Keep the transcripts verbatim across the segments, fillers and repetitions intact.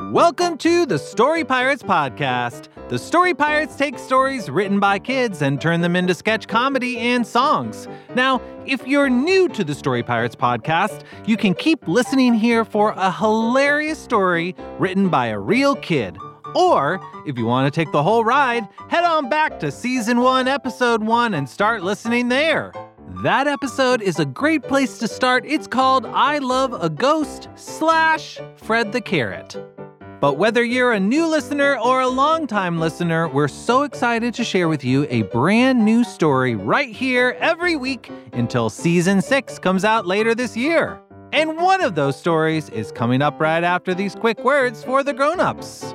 Welcome to the Story Pirates Podcast. The Story Pirates take stories written by kids and turn them into sketch comedy and songs. Now, if you're new to the Story Pirates Podcast, you can keep listening here for a hilarious story written by a real kid. Or, if you want to take the whole ride, head on back to Season one, Episode one, and start listening there. That episode is a great place to start. It's called I Love a Ghost slash Fred the Carrot. But whether you're a new listener or a longtime listener, we're so excited to share with you a brand new story right here every week until Season six comes out later this year. And one of those stories is coming up right after these quick words for the grown-ups.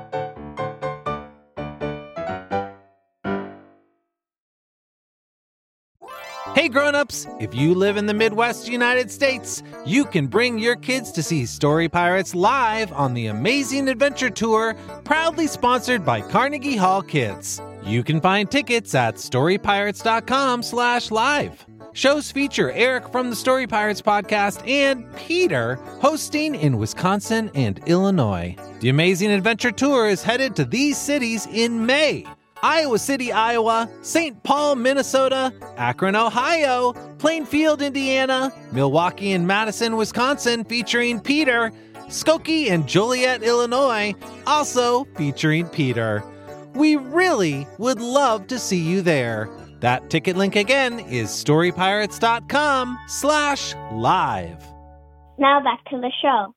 Hey grown-ups, if you live in the Midwest United States, you can bring your kids to see Story Pirates live on the Amazing Adventure Tour, proudly sponsored by Carnegie Hall Kids. You can find tickets at storypirates.com slash live. Shows feature Eric from the Story Pirates podcast and Peter hosting in Wisconsin and Illinois. The Amazing Adventure Tour is headed to these cities in May. Iowa City, Iowa, Saint Paul, Minnesota, Akron, Ohio, Plainfield, Indiana, Milwaukee and Madison, Wisconsin, featuring Peter, Skokie and Joliet, Illinois, also featuring Peter. We really would love to see you there. That ticket link again is storypirates.com slash live. Now back to the show.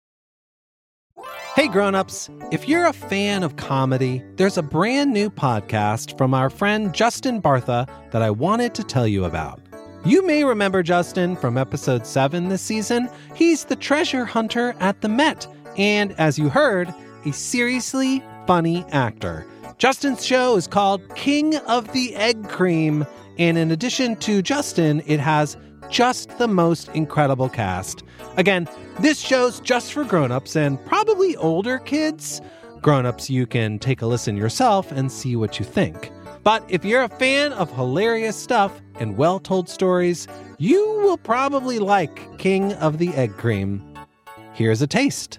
Hey grown-ups, if you're a fan of comedy, there's a brand new podcast from our friend Justin Bartha that I wanted to tell you about. You may remember Justin from episode seven this season. He's the treasure hunter at the Met, and as you heard, a seriously funny actor. Justin's show is called King of the Egg Cream, and in addition to Justin, it has just the most incredible cast. Again, this show's just for grown-ups and probably older kids. Grown-ups, you can take a listen yourself and see what you think. But if you're a fan of hilarious stuff and well-told stories, you will probably like King of the Egg Cream. Here's a taste.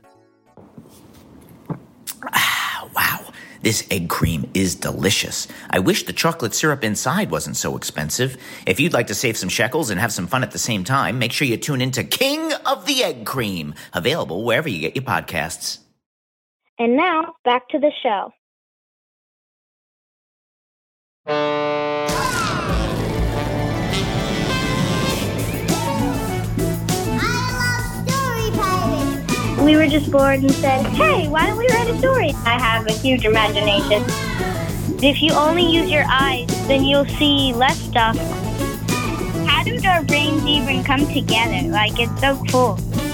Wow, this egg cream is delicious. I wish the chocolate syrup inside wasn't so expensive. If you'd like to save some shekels and have some fun at the same time, make sure you tune into King of the Egg Cream, available wherever you get your podcasts. And now, back to the show. We were just bored and said, hey, why don't we write a story? I have a huge imagination. If you only use your eyes, then you'll see less stuff. How did our brains even come together? Like, it's so cool.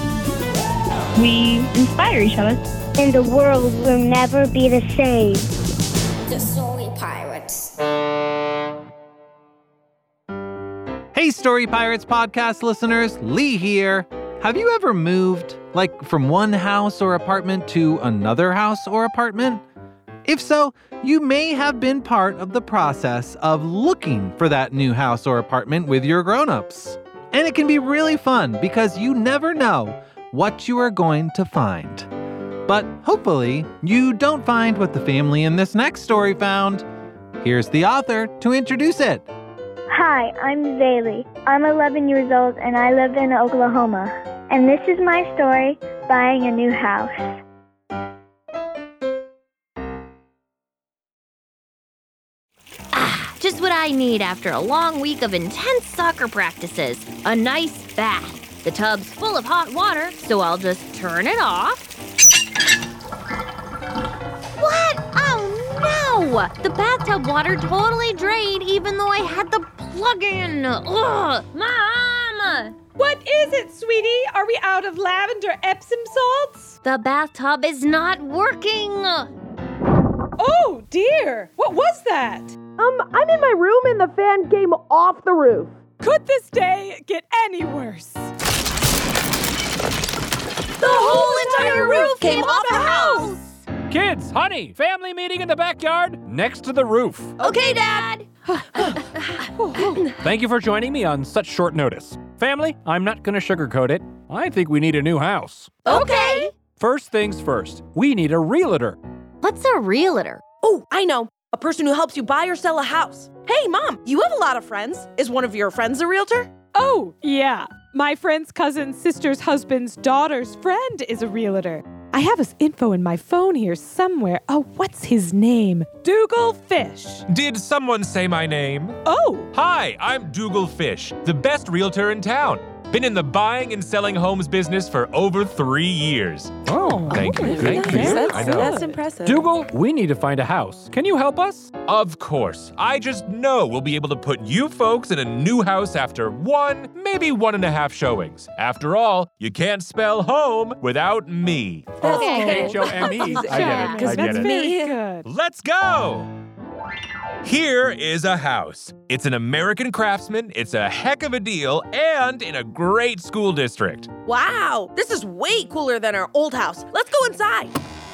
We inspire each other. And the world will never be the same. The Story Pirates. Hey Story Pirates podcast listeners, Lee here. Have you ever moved, like from one house or apartment to another house or apartment? If so, you may have been part of the process of looking for that new house or apartment with your grown-ups. And it can be really fun because you never know what you are going to find. But hopefully, you don't find what the family in this next story found. Here's the author to introduce it. Hi, I'm Zaylee. I'm eleven years old and I live in Oklahoma. And this is my story, Buying a New House. Ah, just what I need after a long week of intense soccer practices. A nice bath. The tub's full of hot water, so I'll just turn it off. What? Oh no! The bathtub water totally drained even though I had the plug-in. Ugh! Mom! What is it, sweetie? Are we out of lavender Epsom salts? The bathtub is not working. Oh, dear. What was that? Um, I'm in my room and the fan came off the roof. Could this day get any worse? The whole entire roof came off the house! Kids, honey, family meeting in the backyard next to the roof. Okay, Dad. Thank you for joining me on such short notice. Family, I'm not going to sugarcoat it. I think we need a new house. Okay. first things first. We need a realtor. What's a realtor? Oh, I know. A person who helps you buy or sell a house. Hey, Mom, you have a lot of friends. Is one of your friends a realtor? Oh, yeah. My friend's cousin's sister's husband's daughter's friend is a realtor. I have his info in my phone here somewhere. Oh, what's his name? Dougal Fish. Did someone say my name? Oh. Hi, I'm Dougal Fish, the best realtor in town. Been in the buying and selling homes business for over three years. Oh, Thank you, thank you. That's, I know. that's impressive. Dougal, we need to find a house. Can you help us? Of course. I just know we'll be able to put you folks in a new house after one, maybe one and a half showings. After all, you can't spell home without me. Okay. H O M E. I get it. I Because get that's it. me. Very good. Let's go! Here is a house. It's an American Craftsman, it's a heck of a deal, and in a great school district. Wow, this is way cooler than our old house. Let's go inside.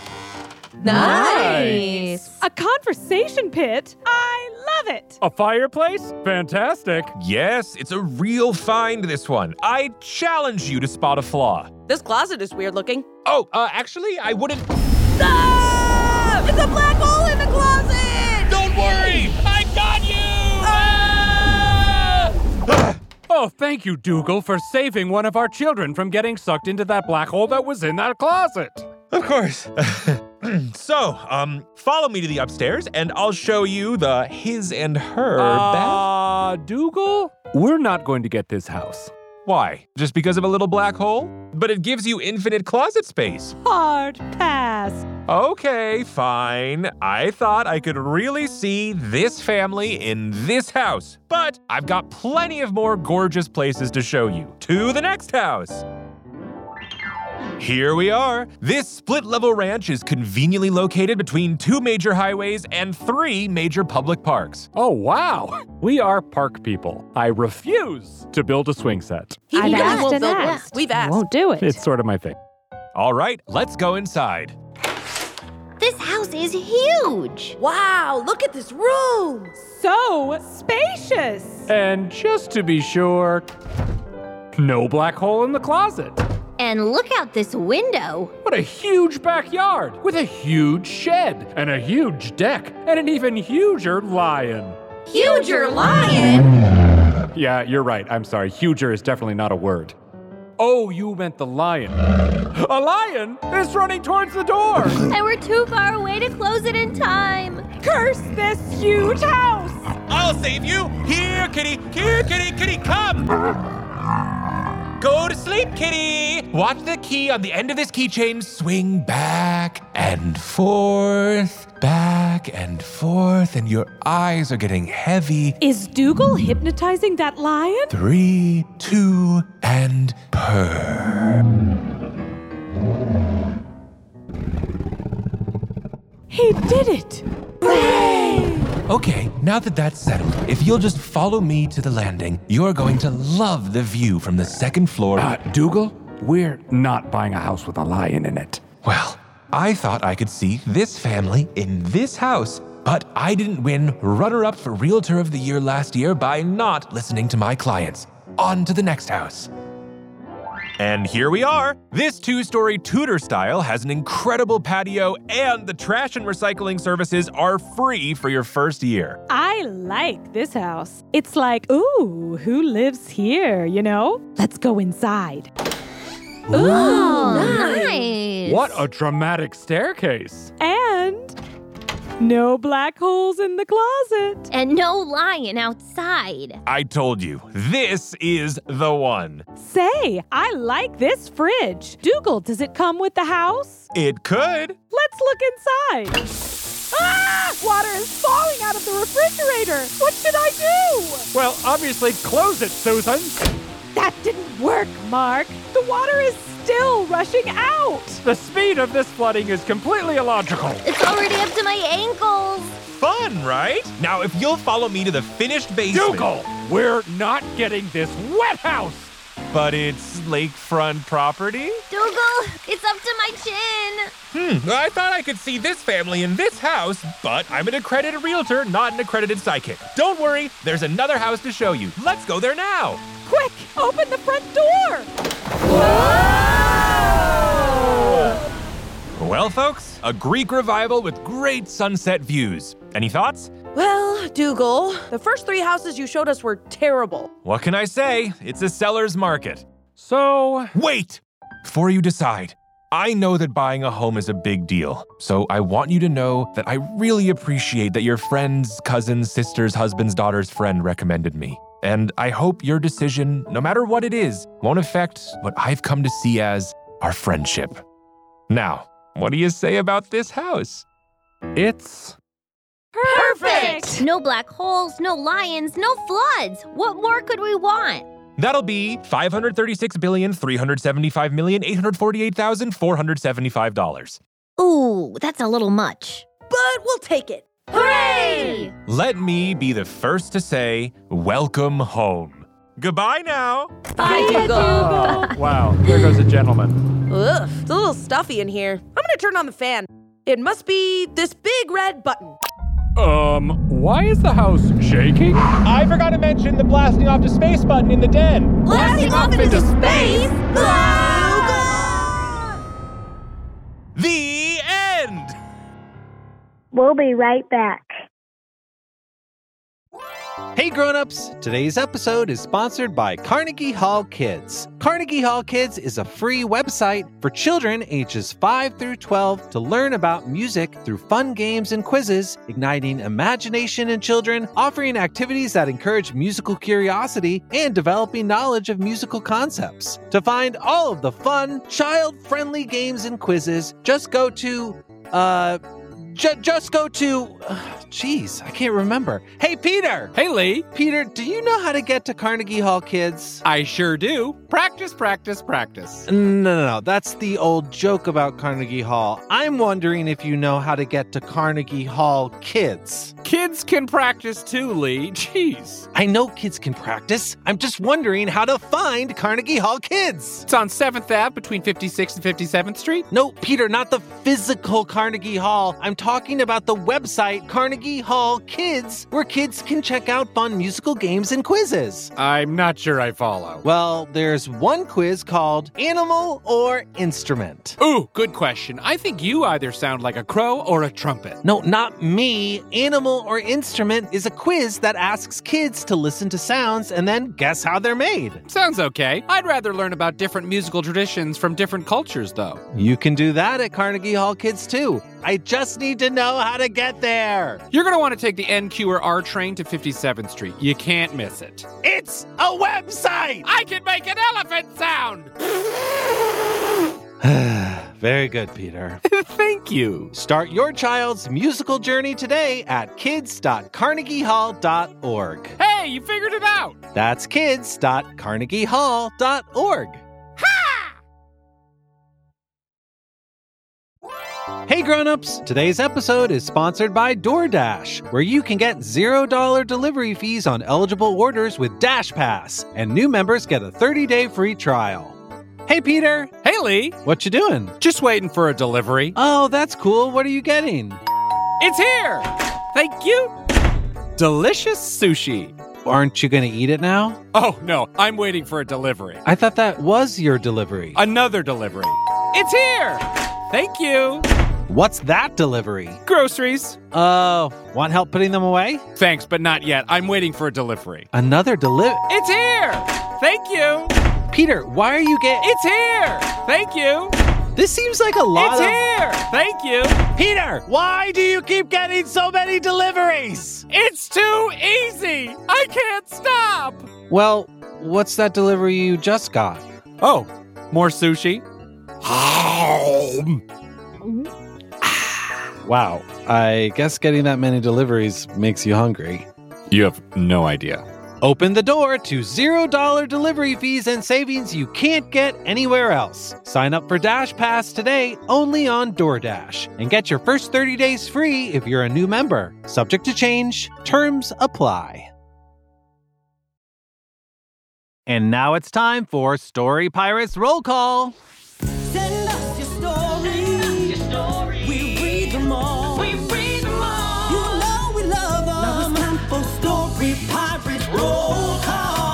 Nice. A conversation pit? I love it. A fireplace? Fantastic. Yes, it's a real find, this one. I challenge you to spot a flaw. This closet is weird looking. Oh, uh, actually, I wouldn't... Ah! It's a black hole in the closet! Don't worry! I got you! Ah! Oh, thank you, Dougal, for saving one of our children from getting sucked into that black hole that was in that closet. Of course. So, um, follow me to the upstairs, and I'll show you the his and her bath. Uh, Dougal? We're not going to get this house. Why? Just because of a little black hole? But it gives you infinite closet space. Hard pass. Okay, fine. I thought I could really see this family in this house, but I've got plenty of more gorgeous places to show you. To the next house. Here we are. This split-level ranch is conveniently located between two major highways and three major public parks. Oh, wow. We are park people. I refuse to build a swing set. He I've really asked won't and build one. asked. We've asked. Won't do it. It's sort of my thing. All right, let's go inside. This house is huge. Wow, look at this room. So spacious. And just to be sure, no black hole in the closet. And look out this window. What a huge backyard with a huge shed and a huge deck and an even huger lion. Huger lion. Yeah, you're right. I'm sorry. Huger is definitely not a word. Oh, you meant the lion. A lion is running towards the door. And we're too far away to close it in time. Curse this huge house. I'll save you. Here, kitty. Here, kitty. Kitty, come. Go to sleep, kitty. Watch the key on the end of this keychain swing back and forth, back and forth, and your eyes are getting heavy. Is Dougal hypnotizing that lion? Three, two, and purr. He did it. Okay, now that that's settled, if you'll just follow me to the landing, you're going to love the view from the second floor. Uh, Dougal, we're not buying a house with a lion in it. Well, I thought I could see this family in this house, but I didn't win runner-up for Realtor of the Year last year by not listening to my clients. On to the next house. And here we are. This two-story Tudor style has an incredible patio, and the trash and recycling services are free for your first year. I like this house. It's like, ooh, who lives here, you know? Let's go inside. Oh, nice. What a dramatic staircase. And no black holes in the closet. And no lion outside. I told you, this is the one. Say, I like this fridge. Dougal, does it come with the house? It could. Let's look inside. Ah! Water is falling out of the refrigerator. What should I do? Well, obviously, close it, Susan. That didn't work, Mark. The water is still rushing out. The speed of this flooding is completely illogical. It's already up to my ankles. Fun, right? Now, if you'll follow me to the finished basement. Dougal, we're not getting this wet house. But it's lakefront property? Dougal, it's up to my chin. Hmm, I thought I could see this family in this house, but I'm an accredited realtor, not an accredited psychic. Don't worry, there's another house to show you. Let's go there now. Quick, open the front door. Whoa! Well, folks, a Greek revival with great sunset views. Any thoughts? Well, Dougal, the first three houses you showed us were terrible. What can I say? It's a seller's market. So, Wait! Before you decide, I know that buying a home is a big deal, so I want you to know that I really appreciate that your friend's cousin's sister's husband's daughter's friend recommended me. And I hope your decision, no matter what it is, won't affect what I've come to see as our friendship. Now, what do you say about this house? it's... Perfect! No black holes, no lions, no floods. What more could we want? That'll be five hundred thirty-six billion, three hundred seventy-five million, eight hundred forty-eight thousand, four hundred seventy-five dollars. Ooh, that's a little much. But we'll take it. Hooray! Let me be the first to say, welcome home. Goodbye now. Bye, Dougal. Oh, wow, there goes a gentleman. Ugh, it's a little stuffy in here. I'm gonna turn on the fan. It must be this big red button. Um, why is the house shaking? I forgot to mention the blasting off to space button in the den. Blasting off into space? The end. We'll be right back. Hey grown-ups, today's episode is sponsored by Carnegie Hall Kids. Carnegie Hall Kids is a free website for children ages five through twelve to learn about music through fun games and quizzes, igniting imagination in children, offering activities that encourage musical curiosity, and developing knowledge of musical concepts. To find all of the fun, child-friendly games and quizzes, just go to, uh... J- just go to, jeez, uh, I can't remember. Hey, Peter! Hey, Lee. Peter, do you know how to get to Carnegie Hall Kids? I sure do. Practice, practice, practice. No, no, no. That's the old joke about Carnegie Hall. I'm wondering if you know how to get to Carnegie Hall Kids. Kids can practice too, Lee. Jeez. I know kids can practice. I'm just wondering how to find Carnegie Hall Kids. It's on seventh Avenue between fifty-sixth and fifty-seventh Street. No, Peter, not the physical Carnegie Hall. I'm talking about the website Carnegie Hall Kids, where kids can check out fun musical games and quizzes. I'm not sure I follow. Well, there's one quiz called Animal or Instrument. Ooh, good question. I think you either sound like a crow or a trumpet. No, not me. Animal or Instrument is a quiz that asks kids to listen to sounds and then guess how they're made. Sounds okay. I'd rather learn about different musical traditions from different cultures, though. You can do that at Carnegie Hall Kids, too. I just need to know how to get there. You're going to want to take the N Q or R train to fifty-seventh Street. You can't miss it. It's a website! I can make an elephant sound! Very good, Peter. Thank you. Start your child's musical journey today at kids dot carnegie hall dot org. Hey, you figured it out! That's kids dot carnegie hall dot org. Hey grown-ups, today's episode is sponsored by DoorDash, where you can get zero dollars delivery fees on eligible orders with Dash Pass, and new members get a thirty-day free trial. Hey Peter! Hey Lee! What you doing? Just waiting for a delivery. Oh, that's cool. What are you getting? It's here! Thank you! Delicious sushi. Aren't you going to eat it now? Oh, no, I'm waiting for a delivery. I thought that was your delivery. Another delivery. It's here! Thank you! What's that delivery? Groceries. Oh, uh, want help putting them away? Thanks, but not yet. I'm waiting for a delivery. Another delivery? It's here! Thank you! Peter, why are you getting... It's here! Thank you! This seems like a lot it's of... It's here! Thank you! Peter, why do you keep getting so many deliveries? It's too easy! I can't stop! Well, what's that delivery you just got? Oh, more sushi? Wow, I guess getting that many deliveries makes you hungry. You have no idea. Open the door to zero dollars delivery fees and savings you can't get anywhere else. Sign up for Dash Pass today only on DoorDash and get your first thirty days free if you're a new member. Subject to change. Terms apply. And now it's time for Story Pirates Roll Call. Send us your story. Your story. We read them all. We read them all. You know we love them. Now it's time for Story Pirates Roll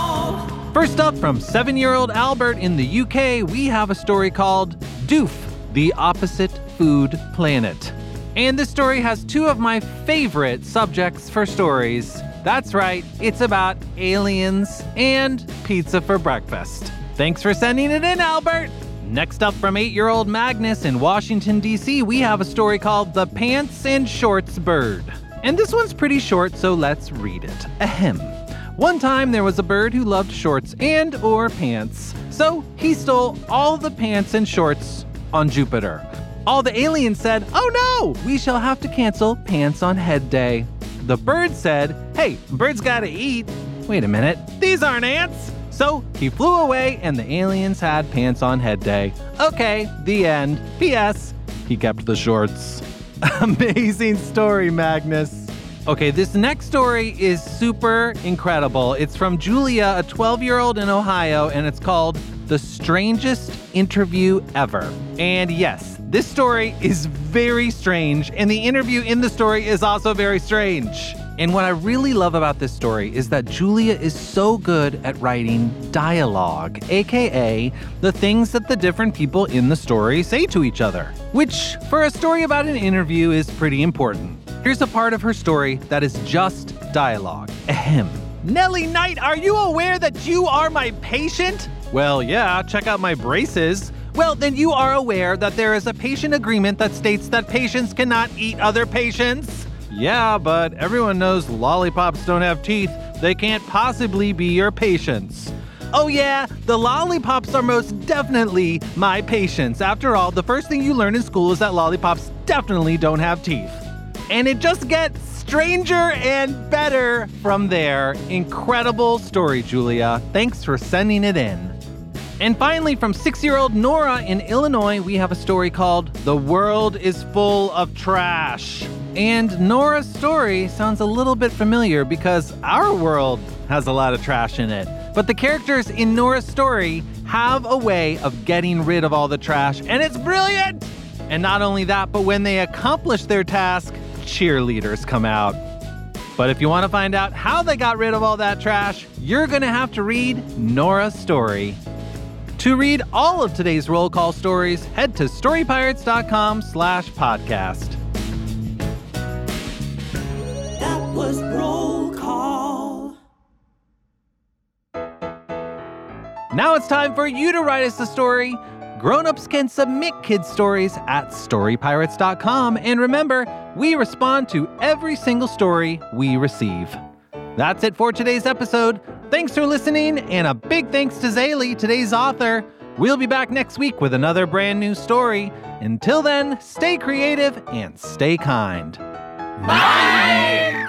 Call. First up, from seven-year-old Albert in the U K, we have a story called Doof, The Opposite Food Planet. And this story has two of my favorite subjects for stories. That's right, it's about aliens and pizza for breakfast. Thanks for sending it in, Albert. Next up from eight-year-old Magnus in Washington, D C, we have a story called The Pants and Shorts Bird. And this one's pretty short, so let's read it. Ahem. One time there was a bird who loved shorts and or pants. So he stole all the pants and shorts on Jupiter. All the aliens said, "Oh no, we shall have to cancel Pants on Head Day." The bird said, "Hey, birds gotta eat." Wait a minute, these aren't ants. So he flew away and the aliens had Pants on Head Day. Okay, the end. P S. He kept the shorts. Amazing story, Magnus. Okay, this next story is super incredible. It's from Julia, a twelve-year-old in Ohio, and it's called The Strangest Interview Ever. And yes, this story is very strange, and the interview in the story is also very strange. And what I really love about this story is that Julia is so good at writing dialogue, aka the things that the different people in the story say to each other, which for a story about an interview is pretty important. Here's a part of her story that is just dialogue. Ahem. Nellie Knight, are you aware that you are my patient? Well, yeah, check out my braces. Well, then you are aware that there is a patient agreement that states that patients cannot eat other patients. Yeah, but everyone knows lollipops don't have teeth. They can't possibly be your patients. Oh yeah, the lollipops are most definitely my patients. After all, the first thing you learn in school is that lollipops definitely don't have teeth. And it just gets stranger and better from there. Incredible story, Julia. Thanks for sending it in. And finally, from six-year-old Nora in Illinois, we have a story called The World is Full of Trash. And Nora's story sounds a little bit familiar because our world has a lot of trash in it. But the characters in Nora's story have a way of getting rid of all the trash, and it's brilliant! And not only that, but when they accomplish their task, cheerleaders come out. But if you want to find out how they got rid of all that trash, you're going to have to read Nora's story. To read all of today's roll call stories, head to storypirates.com slash podcast. That was roll call. Now it's time for you to write us a story. Grown-ups can submit kids' stories at story pirates dot com. And remember, we respond to every single story we receive. That's it for today's episode. Thanks for listening, and a big thanks to Zaylee, today's author. We'll be back next week with another brand new story. Until then, stay creative and stay kind. Bye!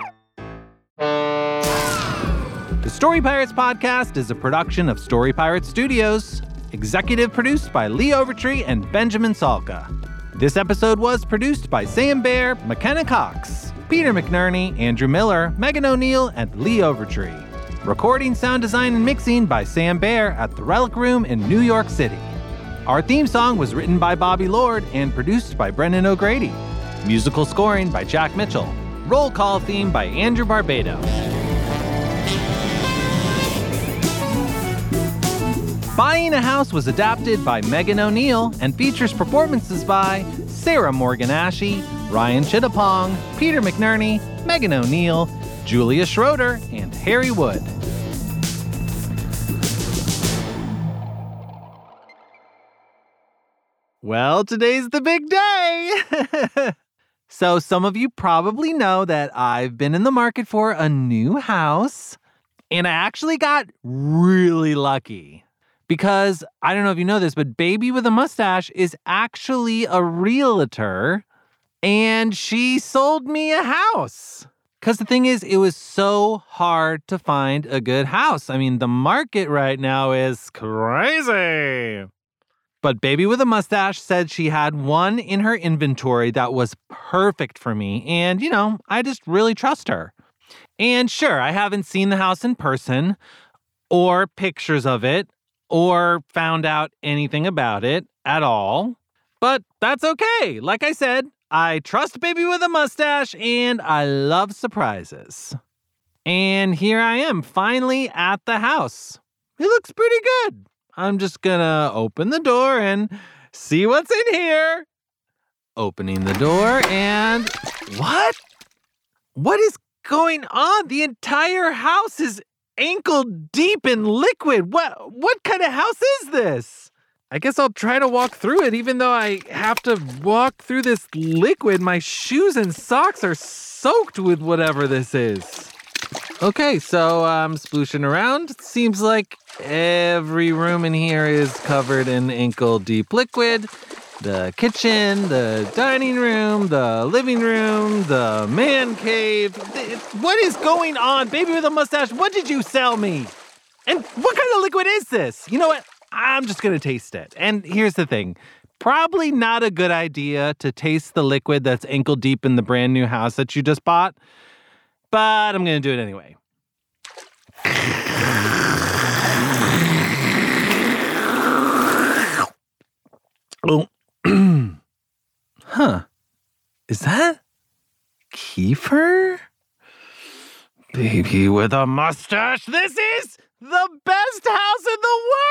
The Story Pirates Podcast is a production of Story Pirates Studios. Executive produced by Lee Overtree and Benjamin Salka. This episode was produced by Sam Baer, McKenna Cox, Peter McNerney, Andrew Miller, Megan O'Neill, and Lee Overtree. Recording, sound design, and mixing by Sam Baer at the Relic Room in New York City. Our theme song was written by Bobby Lord and produced by Brendan O'Grady. Musical scoring by Jack Mitchell. Roll call theme by Andrew Barbado. Buying a House was adapted by Megan O'Neill and features performances by Sarah Morgan-Ashey, Ryan Chittapong, Peter McNerney, Megan O'Neill, Julia Schroeder, and Harry Wood. Well, today's the big day! So some of you probably know that I've been in the market for a new house, and I actually got really lucky. Because, I don't know if you know this, but Baby with a Mustache is actually a realtor, and she sold me a house. Because the thing is, it was so hard to find a good house. I mean, the market right now is crazy. But Baby with a Mustache said she had one in her inventory that was perfect for me. And, you know, I just really trust her. And sure, I haven't seen the house in person or pictures of it or found out anything about it at all. But that's okay. Like I said, I trust Baby with a Mustache and I love surprises. And here I am, finally at the house. It looks pretty good. I'm just gonna open the door and see what's in here. Opening the door and... What? What is going on? The entire house is ankle deep in liquid. What, what kind of house is this? I guess I'll try to walk through it, even though I have to walk through this liquid. My shoes and socks are soaked with whatever this is. Okay, so I'm splooshing around. It seems like every room in here is covered in ankle-deep liquid. The kitchen, the dining room, the living room, the man cave. What is going on? Baby with a mustache, what did you sell me? And what kind of liquid is this? You know what? I'm just going to taste it. And here's the thing. Probably not a good idea to taste the liquid that's ankle deep in the brand new house that you just bought. But I'm going to do it anyway. Oh. Huh. Is that Kiefer? Baby with a mustache. This is the best house in the